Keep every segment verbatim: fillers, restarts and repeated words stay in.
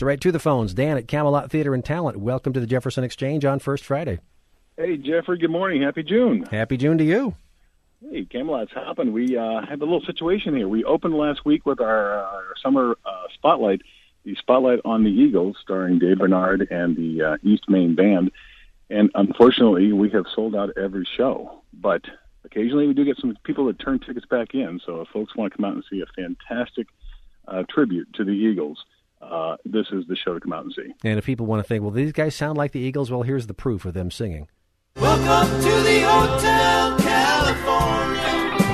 So right to the phones, Dan at Camelot Theater and Talent. Welcome to the Jefferson Exchange on First Friday. Hey, Jeffrey, good morning. Happy June. Happy June to you. Hey, Camelot's hopping. We uh, have a little situation here. We opened last week with our, uh, our summer uh, spotlight, the Spotlight on the Eagles, starring Dave Bernard and the uh, East Main Band. And unfortunately, we have sold out every show. But occasionally we do get some people that turn tickets back in. So if folks want to come out and see a fantastic uh, tribute to the Eagles, uh, this is the show to come out and see. And if people want to think, well, these guys sound like the Eagles, well, here's the proof of them singing. Welcome to the Hotel California.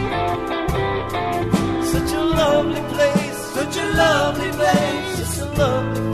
Such a lovely place, such a lovely place, such a lovely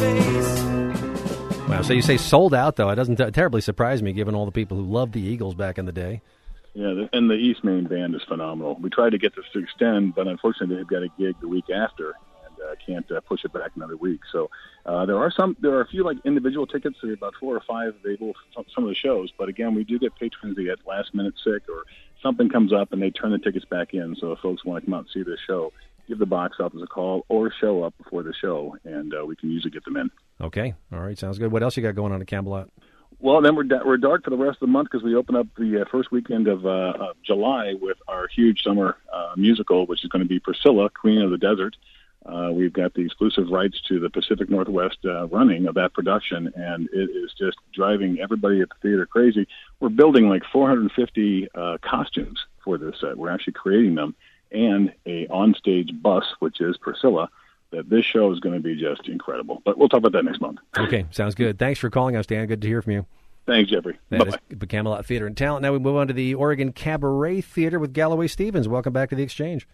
place. Wow, so you say sold out, though. It doesn't t- terribly surprise me, given all the people who loved the Eagles back in the day. Yeah, the, and the East Main Band is phenomenal. We tried to get this to extend, but unfortunately they've got a gig the week after and uh, can't uh, push it back another week. So uh, there are some, there are a few like individual tickets. There are about four or five available for some of the shows. But again, we do get patrons that get last minute sick or something comes up and they turn the tickets back in. So if folks want to come out and see this show, give the box office a call or show up before the show, and uh, we can usually get them in. Okay, all right, sounds good. What else you got going on at Camelot? Well, then we're da- we're dark for the rest of the month because we open up the uh, first weekend of, uh, of July with our huge summer uh, musical, which is going to be Priscilla, Queen of the Desert. Uh, we've got the exclusive rights to the Pacific Northwest uh, running of that production, and it is just driving everybody at the theater crazy. We're building like four hundred fifty uh, costumes for this set. We're actually creating them, and a onstage bus, which is Priscilla. That this show is going to be just incredible. But we'll talk about that next month. Okay, sounds good. Thanks for calling us, Dan. Good to hear from you. Thanks, Jeffrey. That Bye-bye. is the Camelot Theater and Talent. Now we move on to the Oregon Cabaret Theater with Galloway Stevens. Welcome back to the Exchange.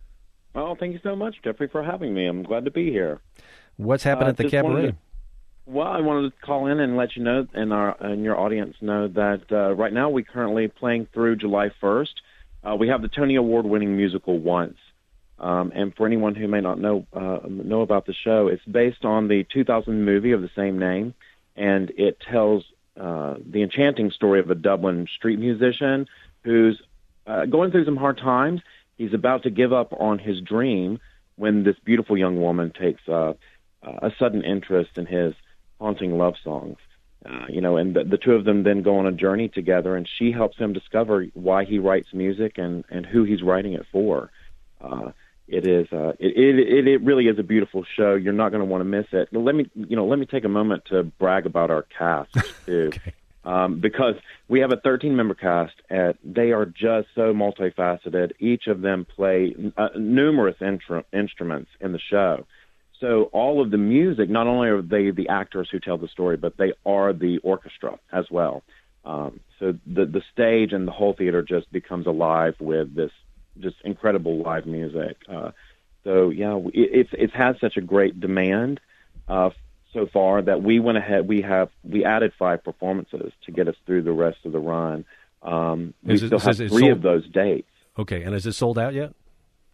Oh, thank you so much, Jeffrey, for having me. I'm glad to be here. What's happening uh, at the just Cabaret? To, well, I wanted to call in and let you know, and our and your audience know that uh, right now we're currently playing through July first. Uh, we have the Tony Award-winning musical Once. Um, and for anyone who may not know uh, know about the show, it's based on the two thousand movie of the same name, and it tells uh, the enchanting story of a Dublin street musician who's uh, going through some hard times. He's about to give up on his dream when this beautiful young woman takes uh, a sudden interest in his haunting love songs. Uh, you know, and the, the two of them then go on a journey together, and she helps him discover why he writes music and, and who he's writing it for. Uh, It is. Uh, it, it it really is a beautiful show. You're not going to want to miss it. Let me, you know, let me take a moment to brag about our cast too, Okay. um, because we have a thirteen member cast, and they are just so multifaceted. Each of them play uh, numerous intru- instruments in the show. So all of the music, not only are they the actors who tell the story, but they are the orchestra as well. Um, so the the stage and the whole theater just becomes alive with this just incredible live music. Uh, so yeah, it, it's it's had such a great demand uh, so far that we went ahead. We have we added five performances to get us through the rest of the run. Um, we Is it- still have is it three sold- of those dates. Okay, and is it sold out yet?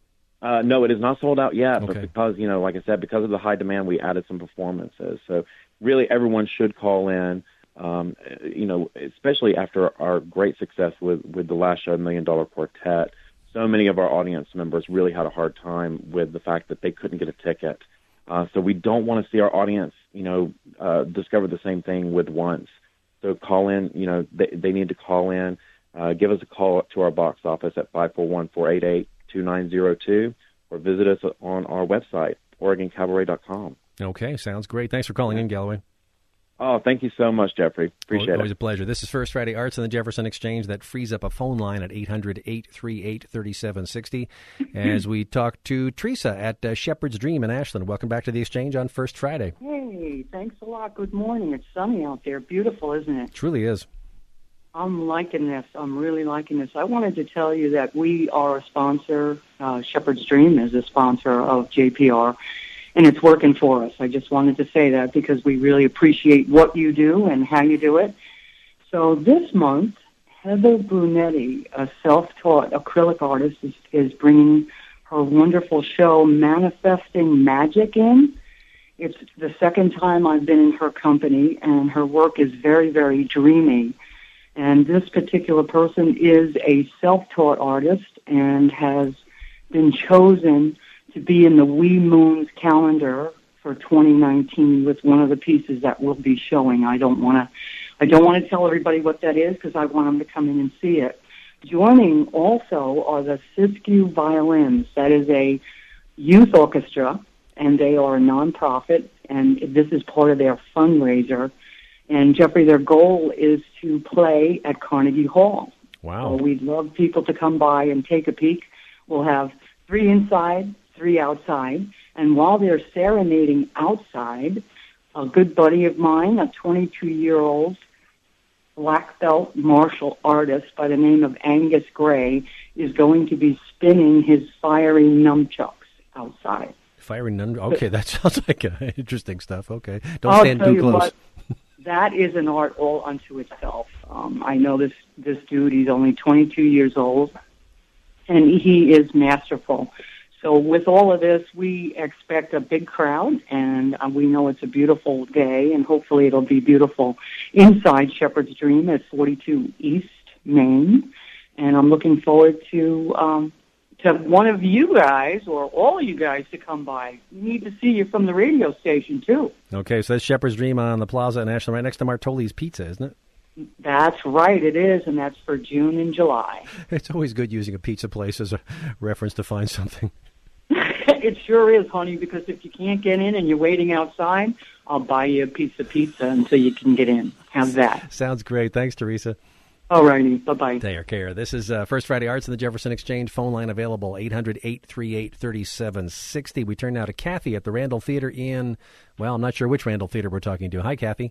Uh, no, it is not sold out yet, but Okay. because, you know, like I said, because of the high demand, we added some performances. So really everyone should call in, um, you know, especially after our great success with, with the last show, Million Dollar Quartet. So many of our audience members really had a hard time with the fact that they couldn't get a ticket. Uh, so we don't want to see our audience, you know, uh, discover the same thing with Once. So call in, you know, they, they need to call in. Uh, give us a call to our box office at five four one, four eight eight, two nine zero two or visit us on our website, Oregon Cabaret dot com. Okay, sounds great. Thanks for calling in, Galloway. Oh, thank you so much, Jeffrey. Appreciate Always it. a pleasure. This is First Friday Arts in the Jefferson Exchange. That frees up a phone line at eight hundred, eight three eight, three seven six zero as we talk to Teresa at uh, Shepherd's Dream in Ashland. Welcome back to the Exchange on First Friday. Hey, thanks a lot. Good morning. It's sunny out there. Beautiful, isn't it? Truly is. I'm liking this. I'm really liking this. I wanted to tell you that we are a sponsor. Uh, Shepherd's Dream is a sponsor of J P R, and it's working for us. I just wanted to say that because we really appreciate what you do and how you do it. So this month, Heather Brunetti, a self-taught acrylic artist, is, is bringing her wonderful show, Manifesting Magic, in. It's the second time I've been in her company, and her work is very, very dreamy. And this particular person is a self-taught artist and has been chosen to be in the Wee Moons calendar for for twenty nineteen with one of the pieces that we'll be showing. I don't want to, I don't want to tell everybody what that is because I want them to come in and see it. Joining also are the Siskiyou Violins. That is a youth orchestra, and they are a nonprofit, and this is part of their fundraiser. And Jeffrey, their goal is to play at Carnegie Hall. Wow. So we'd love people to come by and take a peek. We'll have three inside, three outside. And while they're serenading outside, a good buddy of mine, a twenty-two-year-old black belt martial artist by the name of Angus Gray, is going to be spinning his fiery nunchucks outside. Fiery nunchucks. Okay, that sounds like uh, interesting stuff. Okay. Don't I'll stand tell too you close. What, that is an art all unto itself. Um, I know this, this dude, he's only twenty-two years old, and he is masterful. So with all of this, we expect a big crowd, and uh, we know it's a beautiful day, and hopefully it'll be beautiful inside Shepherd's Dream at forty-two East Main. And I'm looking forward to um, to one of you guys, or all of you guys, to come by. We need to see you from the radio station, too. Okay, so that's Shepherd's Dream on the Plaza in Ashland, right next to Martoli's Pizza, isn't it? That's right, it is, and that's for June and July. It's always good using a pizza place as a reference to find something. It sure is, honey, because if you can't get in and you're waiting outside, I'll buy you a piece of pizza until you can get in. How's that? Sounds great. Thanks, Teresa. All righty. Bye-bye. Take care. This is uh, First Friday Arts in the Jefferson Exchange. Phone line available, eight hundred, eight three eight, three seven six zero. We turn now to Kathy at the Randall Theater in, well, I'm not sure which Randall Theater we're talking to. Hi, Kathy.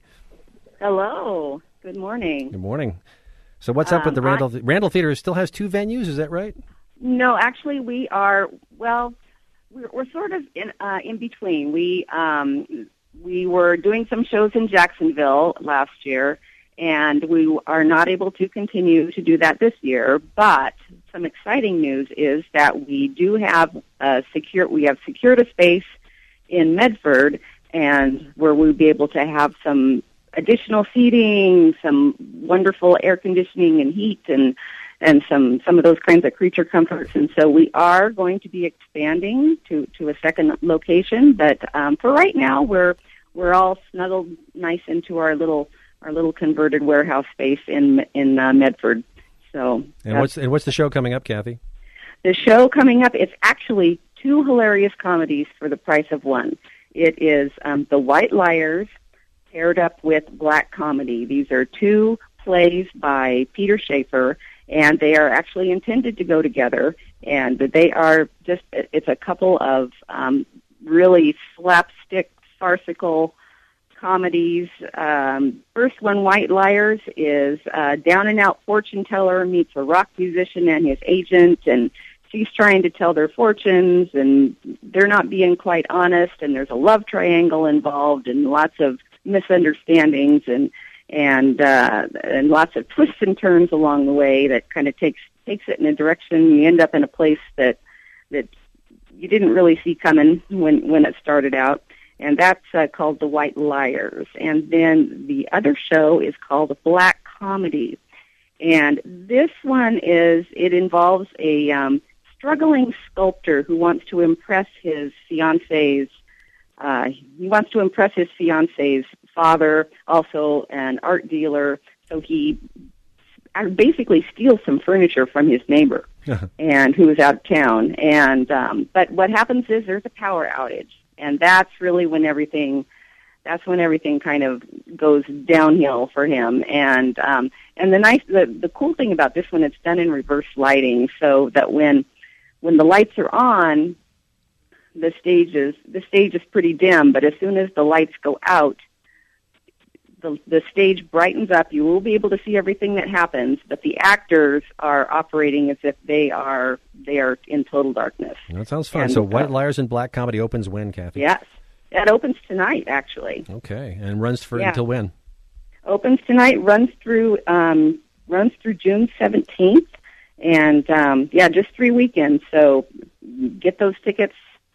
Hello. Good morning. Good morning. So what's up um, with the Randall? I, Randall Theater still has two venues, is that right? No, actually, we are, well, we're, we're sort of in uh, in between. We um, we were doing some shows in Jacksonville last year, and we are not able to continue to do that this year. But some exciting news is that we do have a secure. We have secured a space in Medford, and where we'll be able to have some additional seating, some wonderful air conditioning and heat, and and some, some of those kinds of creature comforts. And so we are going to be expanding to, to a second location. But um, for right now, we're we're all snuggled nice into our little our little converted warehouse space in in uh, Medford. So and what's and what's the show coming up, Kathy? The show coming up, it's actually two hilarious comedies for the price of one. It is um, The White Liars, paired up with Black Comedy. These are two plays by Peter Schaefer, and they are actually intended to go together, and they are just, it's a couple of um, really slapstick, farcical comedies. Um, first one, White Liars, is a down-and-out fortune teller meets a rock musician and his agent, and she's trying to tell their fortunes, and they're not being quite honest, and there's a love triangle involved, and lots of misunderstandings, and and uh, and lots of twists and turns along the way that kind of takes takes it in a direction. You end up in a place that that you didn't really see coming when when it started out, and that's uh, called The White Liars. And then the other show is called Black Comedy, and this one is it involves a um, struggling sculptor who wants to impress his fiance's. Uh, he wants to impress his fiance's father, also an art dealer, so he basically steals some furniture from his neighbor, and who is out of town. And um, but what happens is there's a power outage, and that's really when everything that's when everything kind of goes downhill for him. And um, and the nice the the cool thing about this one, it's done in reverse lighting, so that when when the lights are on, the stage is the stage is pretty dim, but as soon as the lights go out, the the stage brightens up. You will be able to see everything that happens, but the actors are operating as if they are they are in total darkness. That sounds fun. And, so, White uh, Liars and Black Comedy opens when, Kathy? Yes, that opens tonight, actually. Okay, and runs for Yeah. until when? Opens tonight, runs through um, runs through June seventeenth, and um, yeah, just three weekends. So get those tickets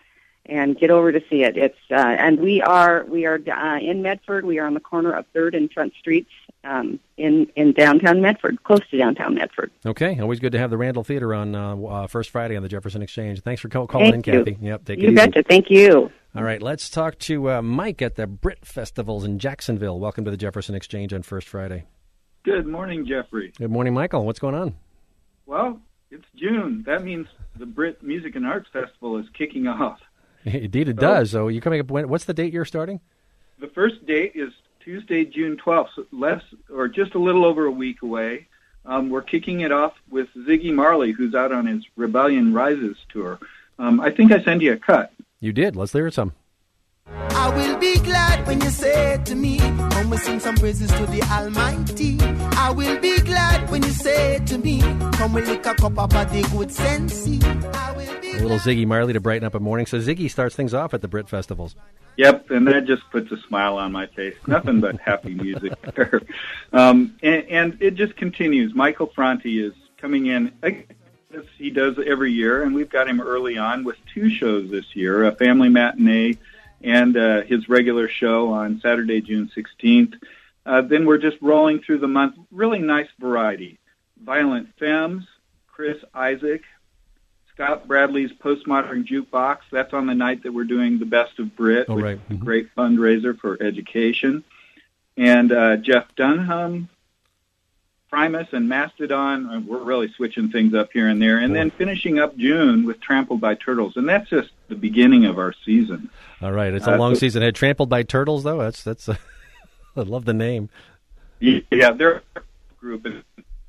and get over to see it. It's uh, and we are we are uh, in Medford. We are on the corner of Third and Front Streets um, in in downtown Medford, close to downtown Medford. Okay, always good to have the Randall Theater on uh, uh, First Friday on the Jefferson Exchange. Thanks for call- calling Thank in, you. Kathy. Yep, take you it easy. betcha. Thank you. All right, let's talk to uh, Mike at the Brit Festivals in Jacksonville. Welcome to the Jefferson Exchange on First Friday. Good morning, Jeffrey. Good morning, Michael. What's going on? Well, it's June. That means the Brit Music and Arts Festival is kicking off. Indeed, it So- does. So you're coming up. When, what's the date you're starting? The first date is Tuesday, June twelfth, so less or just a little over a week away. Um, we're kicking it off with Ziggy Marley, who's out on his Rebellion Rises tour. Um, I think I sent you a cut. You did. Let's hear some. I will be glad when you say it to me. Come we sing some praises to the Almighty. I will be glad when you say it to me. Come we lick a cup of the good sense. I will be A little Ziggy Marley to brighten up a morning. So Ziggy starts things off at the Brit Festivals. Yep, and that just puts a smile on my face. Nothing but happy music there. Um, and, and it just continues. Michael Franti is coming in, as he does every year, and we've got him early on with two shows this year, a family matinee and uh, his regular show on Saturday, June sixteenth. Uh, then we're just rolling through the month. Really nice variety. Violent Femmes, Chris Isaac, Scott Bradley's Postmodern Jukebox. That's on the night that we're doing the Best of Brit, Oh, which right. is a great fundraiser for education. And uh, Jeff Dunham, Primus, and Mastodon. Uh, We're really switching things up here and there. And then finishing up June with Trampled by Turtles. And that's just the beginning of our season. All right, it's a Uh, long so- season. Had Trampled by Turtles though. That's that's. Uh, I love the name. Yeah, they're a group. And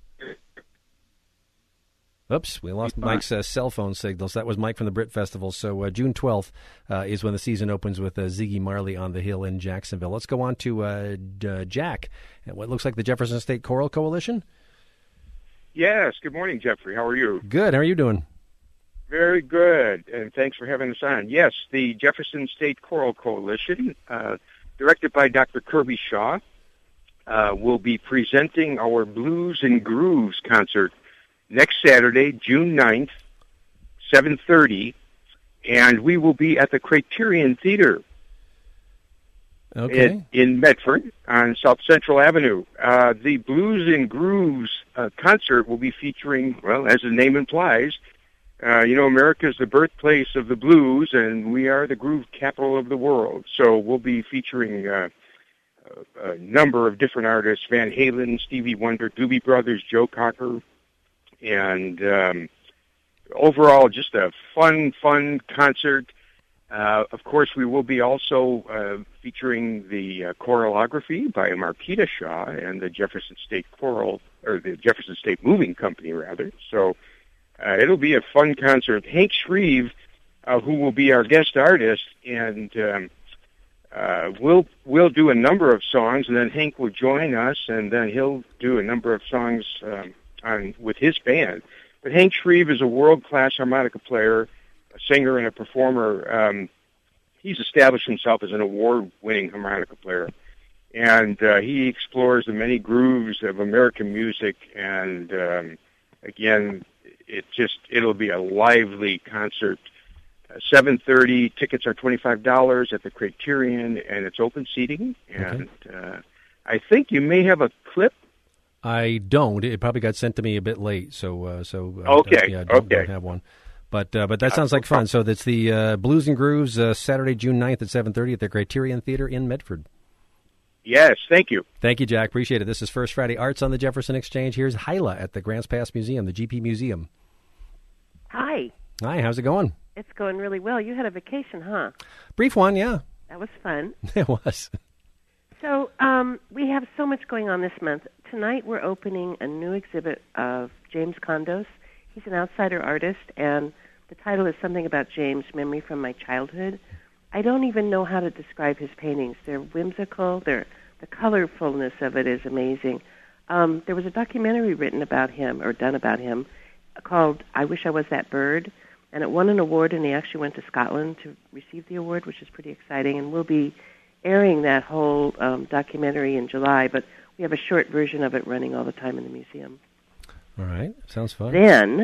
Oops, we lost Mike's uh, cell phone signals. That was Mike from the Brit Festival. So uh, June twelfth uh, is when the season opens with uh, Ziggy Marley on the Hill in Jacksonville. Let's go on to uh, D- uh, Jack at what looks like the Jefferson State Choral Coalition. Yes. Good morning, Jeffrey. How are you? Good. How are you doing? Very good, and thanks for having us on. Yes, the Jefferson State Choral Coalition, uh, directed by Doctor Kirby Shaw, uh, will be presenting our Blues and Grooves concert next Saturday, June ninth, seven thirty, and we will be at the Criterion Theater Okay. in, in Medford on South Central Avenue. Uh, the Blues and Grooves uh, concert will be featuring, well, as the name implies, uh, you know, America is the birthplace of the blues, and we are the groove capital of the world. So we'll be featuring uh, a, a number of different artists: Van Halen, Stevie Wonder, Doobie Brothers, Joe Cocker, and um, overall, just a fun, fun concert. Uh, of course, we will be also uh, featuring the uh, choreography by Marquita Shaw and the Jefferson State Choral, or the Jefferson State Moving Company, rather. So uh, it'll be a fun concert. Hank Shreve, uh, who will be our guest artist, and um, uh, we'll we'll do a number of songs, and then Hank will join us, and then he'll do a number of songs um, on with his band. But Hank Shreve is a world-class harmonica player, a singer, and a performer. Um, he's established himself as an award-winning harmonica player, and uh, he explores the many grooves of American music. And um, again, it just it'll be a lively concert. Uh, seven thirty. Tickets are twenty-five dollars at the Criterion, and it's open seating. And uh, I think you may have a clip. I don't. It probably got sent to me a bit late, so uh, so uh, Okay, yeah, I don't, okay. don't have one. But uh, but that sounds like fun. So that's the uh, Blues and Grooves uh, Saturday, June ninth at seven thirty at the Criterion Theater in Medford. Yes, thank you. Thank you, Jack. Appreciate it. This is First Friday Arts on the Jefferson Exchange. Here's Hyla at the Grants Pass Museum, the G P Museum. Hi. Hi, how's it going? It's going really well. You had a vacation, huh? Brief one, yeah. That was fun. It was. So um, we have so much going on this month. Tonight we're opening a new exhibit of James Kondos. He's an outsider artist, and the title is something about James, Memory from My Childhood. I don't even know how to describe his paintings. They're whimsical. They're, the colorfulness of it is amazing. Um, there was a documentary written about him, or done about him, called I Wish I Was That Bird, and it won an award, and he actually went to Scotland to receive the award, which is pretty exciting, and we'll be airing that whole um, documentary in July, but we have a short version of it running all the time in the museum. All right. Sounds fun. Then,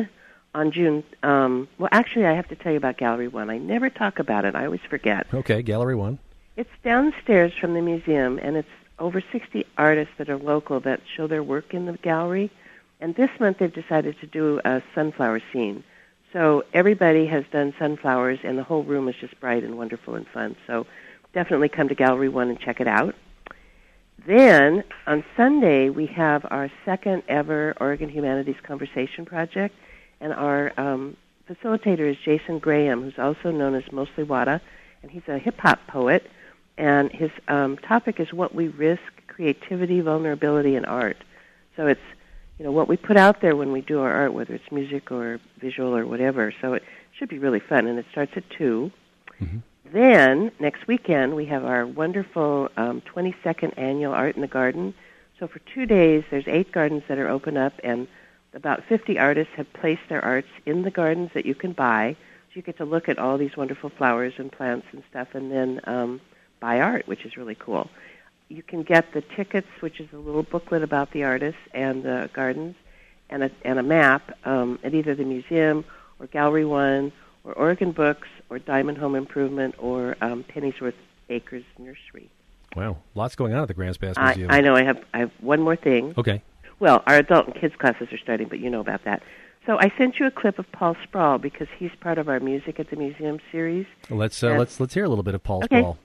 on June, um, well, actually, I have to tell you about Gallery One. I never talk about it. I always forget. Okay, Gallery One. It's downstairs from the museum, and it's over sixty artists that are local that show their work in the gallery. And this month they've decided to do a sunflower scene. So everybody has done sunflowers, and the whole room is just bright and wonderful and fun. So definitely come to Gallery One and check it out. Then, on Sunday, we have our second ever Oregon Humanities Conversation Project, and our um, facilitator is Jason Graham, who's also known as Mostly Wada, and he's a hip-hop poet, and his um, topic is what we risk, creativity, vulnerability, and art. So it's, you know, what we put out there when we do our art, whether it's music or visual or whatever. So it should be really fun, and it starts at two. Mm-hmm. Then, next weekend, we have our wonderful um, twenty-second annual Art in the Garden. So for two days, there's eight gardens that are open up, and about fifty artists have placed their arts in the gardens that you can buy. So you get to look at all these wonderful flowers and plants and stuff, and then um, buy art, which is really cool. You can get the tickets, which is a little booklet about the artists and the gardens, and a, and a map um, at either the museum or Gallery One or Oregon Books or Diamond Home Improvement or um, Pennyworth Acres Nursery. Wow, lots going on at the Grants Pass I, Museum. I know. I have I have one more thing. Okay. Well, our adult and kids classes are starting, but you know about that. So I sent you a clip of Paul Sproul because he's part of our Music at the Museum series. Well, let's uh, and, let's let's hear a little bit of Paul okay. Sproul.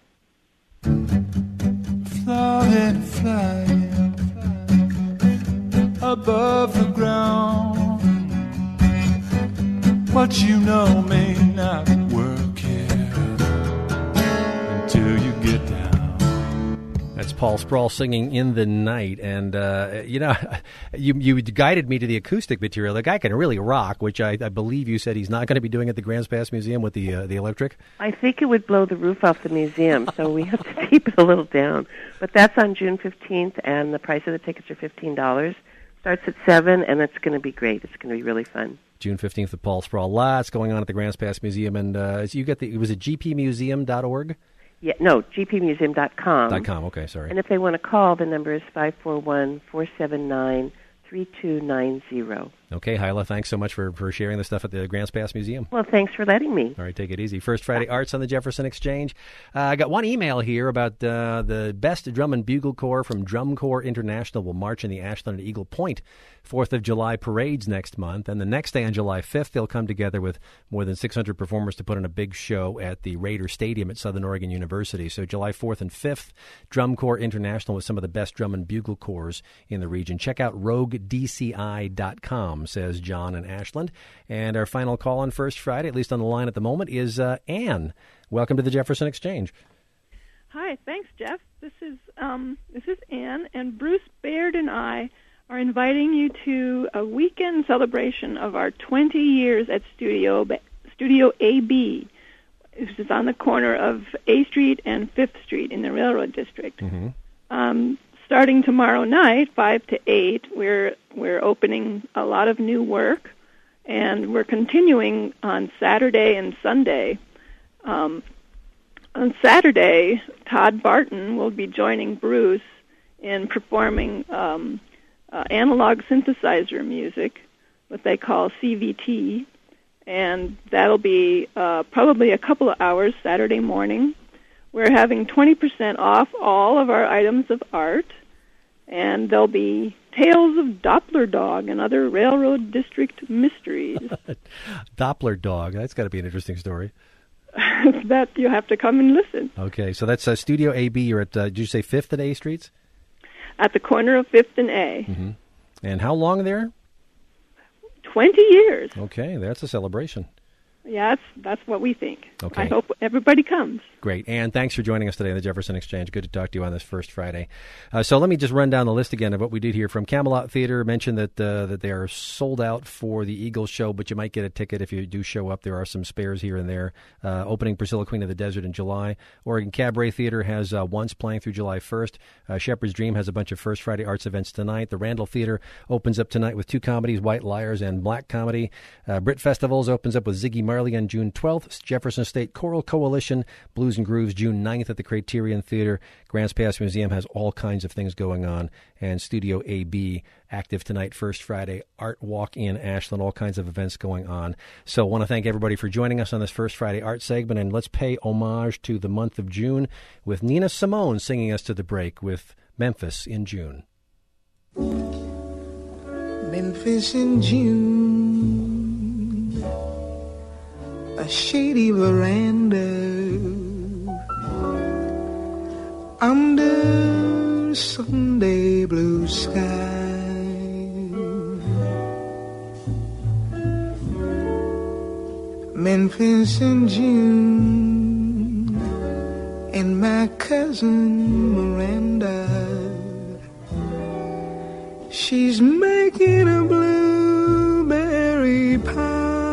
Flying, flying above the ground. What you know may not work here until you get down. That's Paul Sproul singing In the Night. And, uh, you know, you you guided me to the acoustic material. The guy can really rock, which I, I believe you said he's not going to be doing at the Grants Pass Museum with the uh, the electric. I think it would blow the roof off the museum, so we have to keep it a little down. But that's on June fifteenth, and the price of the tickets are fifteen dollars. Starts at seven, and it's going to be great. It's going to be really fun. June fifteenth with Paul Sproul. Lots going on at the Grants Pass Museum. And uh, you get the, was it g p museum dot org? Yeah, no, g p museum dot com. Dot com, okay, sorry. And if they want to call, the number is five four one, four seven nine, three two nine zero. Okay, Hyla, thanks so much for, for sharing the stuff at the Grants Pass Museum. Well, thanks for letting me. All right, take it easy. First Friday Arts on the Jefferson Exchange. Uh, I got one email here about uh, the best drum and bugle corps from Drum Corps International will march in the Ashland and Eagle Point fourth of July parades next month. And the next day on July fifth, they'll come together with more than six hundred performers to put on a big show at the Raider Stadium at Southern Oregon University. So July fourth and fifth, Drum Corps International with some of the best drum and bugle corps in the region. Check out rogue d c i dot com, says John in Ashland. And our final call on First Friday, at least on the line at the moment, is uh, Ann. Welcome to the Jefferson Exchange. Hi, thanks, Jeff. This is um, this is Ann, and Bruce Baird and I are inviting you to a weekend celebration of our twenty years at Studio Studio A B. This is on the corner of A Street and Fifth Street in the Railroad District. Mm-hmm. Um, starting tomorrow night, five to eight, we're we're opening a lot of new work, and we're continuing on Saturday and Sunday. Um, on Saturday, Todd Barton will be joining Bruce in performing um, uh, analog synthesizer music, what they call C V T, and that'll be uh, probably a couple of hours Saturday morning. We're having twenty percent off all of our items of art, and there'll be tales of Doppler Dog and other Railroad District mysteries. Doppler Dog, that's got to be an interesting story. That you have to come and listen. Okay, so that's uh, Studio A B. You're at, uh, did you say fifth and A Streets? At the corner of fifth and A. Mm-hmm. And how long there? Twenty years. Okay, that's a celebration. Yeah, that's, that's what we think. Okay. I hope everybody comes. Great. Ann, thanks for joining us today on the Jefferson Exchange. Good to talk to you on this first Friday. Uh, so let me just run down the list again of what we did here. From Camelot Theater, mentioned that uh, that they are sold out for the Eagles show, but you might get a ticket if you do show up. There are some spares here and there. Uh, opening Priscilla, Queen of the Desert in July. Oregon Cabaret Theater has uh, Once playing through July first. Uh, Shepherd's Dream has a bunch of First Friday Arts events tonight. The Randall Theater opens up tonight with two comedies, White Liars and Black Comedy. Uh, Brit Festivals opens up with Ziggy Marley on June twelfth. Jefferson State Choral Coalition, Blues Blues and Grooves June ninth at the Criterion Theater. Grants Pass Museum has all kinds of things going on. And Studio A B, active tonight, First Friday. Art Walk in Ashland, all kinds of events going on. So I want to thank everybody for joining us on this First Friday art segment. And let's pay homage to the month of June with Nina Simone singing us to the break with Memphis in June. Memphis in June, a shady veranda under Sunday blue sky. Memphis in June, and my cousin Miranda, she's making a blueberry pie.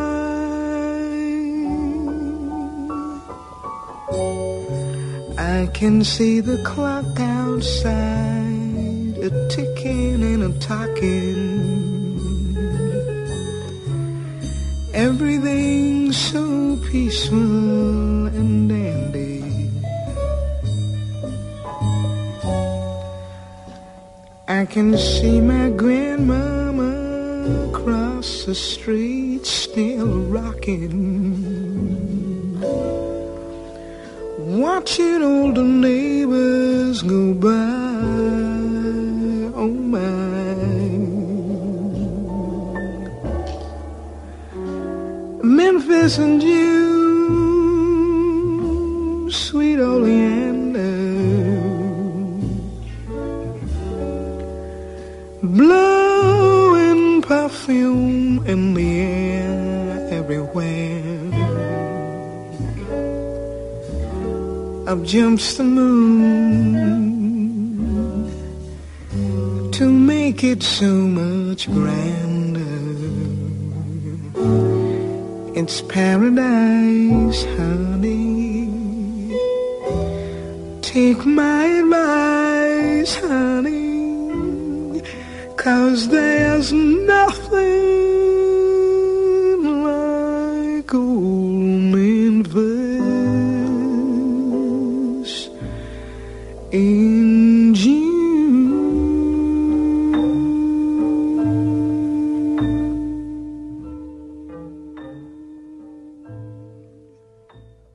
I can see the clock outside, a ticking and a talking. Everything's so peaceful and dandy. I can see my grandmama across the street still rocking, watching older neighbors go by. Oh my. Memphis in June, sweet oleander, blowing perfume in the air everywhere. Up jumps the moon to make it so much grander. It's paradise, honey. Take my advice, honey, 'cause there's nothing